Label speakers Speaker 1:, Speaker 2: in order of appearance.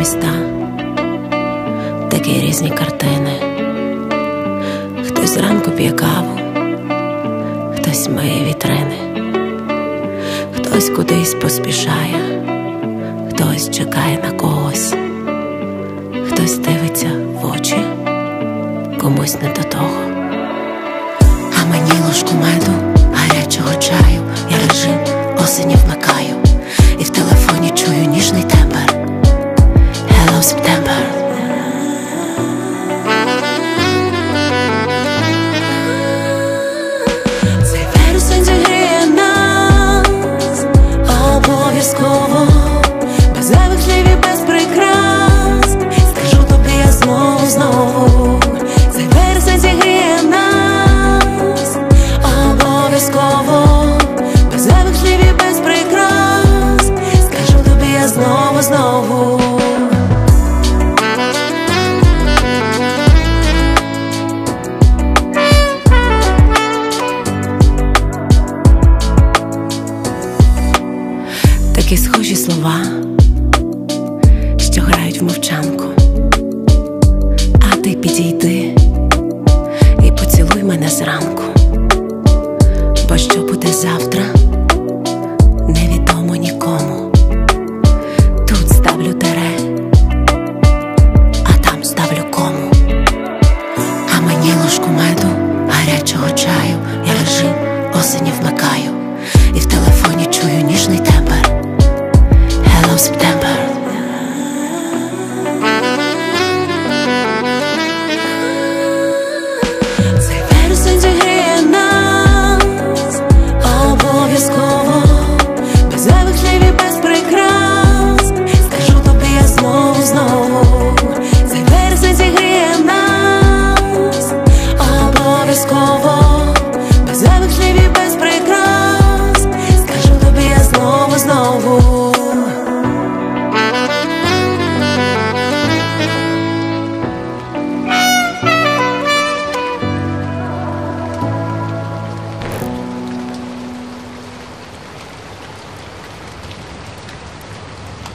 Speaker 1: міста, такі різні картини. Хтось зранку п'є каву, хтось миє вітрини, хтось кудись поспішає, хтось чекає на когось, хтось дивиться в очі, комусь не до того. А мені ложку меду, гарячого чаю, я режим осені вмикаю, і в телефоні чую ніжний тембр. Hello, September. Цей вересень зігріє нас обов'язково, без зайвих слів і без прикрас. Скажу тобі я знову. Цей вересень зігріє нас обов'язково, без зайвих слів і без прикрас. Скажу тобі я знову. Такі схожі слова, що грають в мовчанку. А ти підійди і поцілуй мене зранку, бо що буде завтра, невідомо нікому. Тут ставлю тире, а там ставлю кому. А мені ложку меду, гарячого чаю, я режим осені вмикаю.